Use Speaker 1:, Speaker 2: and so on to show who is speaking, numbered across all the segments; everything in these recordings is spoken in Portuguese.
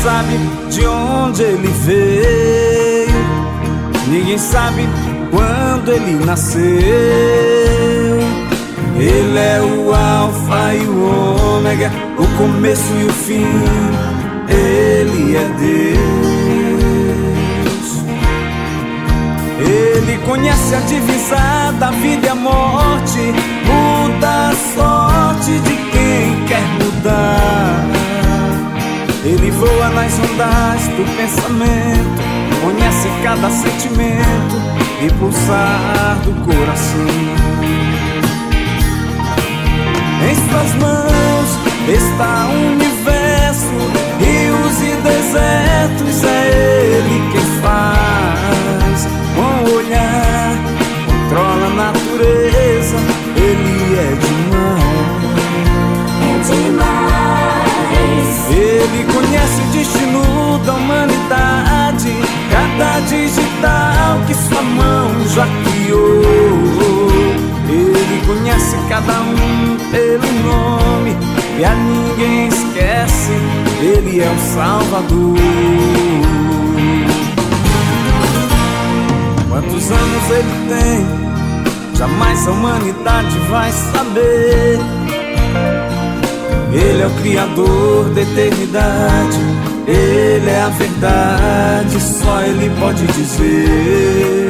Speaker 1: sabe de onde ele veio, ninguém sabe quando ele nasceu. Ele é o alfa e o ômega, o começo e o fim. Ele é Deus. Ele conhece a divisa da vida e a morte, muda a sorte de quem quer mudar. Ele voa nas ondas do pensamento, conhece cada sentimento e pulsar do coração. Em suas mãos está o universo, rios e desertos, é ele quem faz. Com o olhar controla a natureza, ele é demais. Ele conhece o destino da humanidade, cada digital que sua mão já criou. Ele conhece cada um pelo nome e a ninguém esquece, ele é o Salvador. Quantos anos ele tem, jamais a humanidade vai saber. Ele é o Criador da eternidade, ele é a verdade, só ele pode dizer.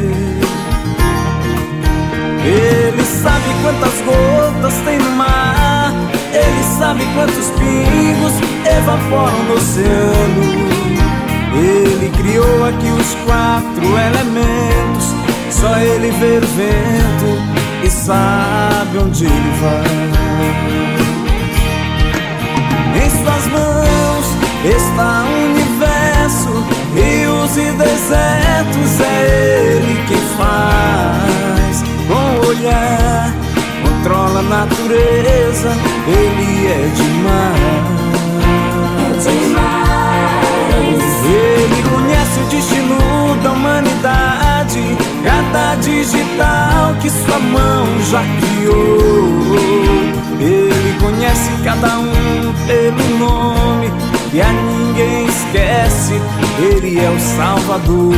Speaker 1: Ele sabe quantas gotas tem no mar, ele sabe quantos pingos evaporam no oceano. Ele criou aqui os 4 elementos, só ele vê o vento e sabe onde ele vai. Em suas mãos está o universo, rios e desertos, é ele quem faz. Com o olhar controla a natureza, ele é demais. Ele conhece o destino da humanidade, cada digital que sua mão já criou. Ele conhece cada um pelo nome e a ninguém esquece, ele é o Salvador.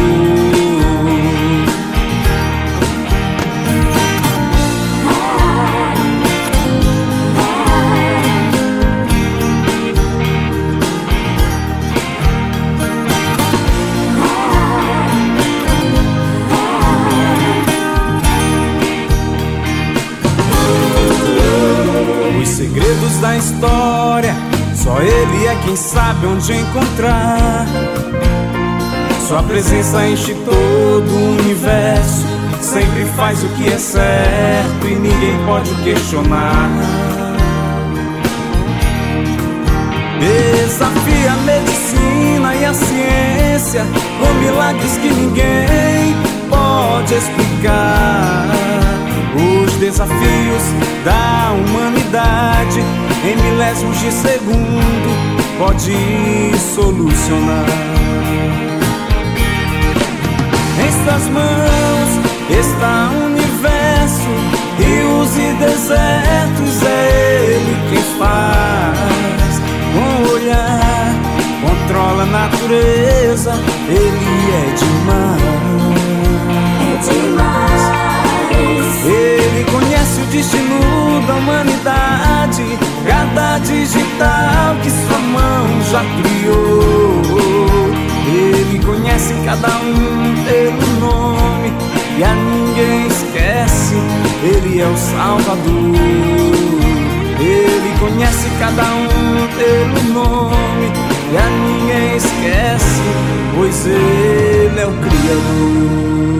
Speaker 1: Os segredos da história, só ele é quem sabe onde encontrar. Sua presença enche todo o universo, sempre faz o que é certo e ninguém pode questionar. Desafia a medicina e a ciência, com milagres que ninguém pode explicar. Os desafios da humanidade, em milésimos de segundo, pode solucionar. Em suas mãos está o universo, rios e desertos, é ele quem faz. Com o olhar controla a natureza, ele é demais. Ele conhece o destino da humanidade, cada digital que sua mão já criou. Ele conhece cada um pelo nome e a ninguém esquece, ele é o Salvador. Ele conhece cada um pelo nome e a ninguém esquece, pois ele é o Criador.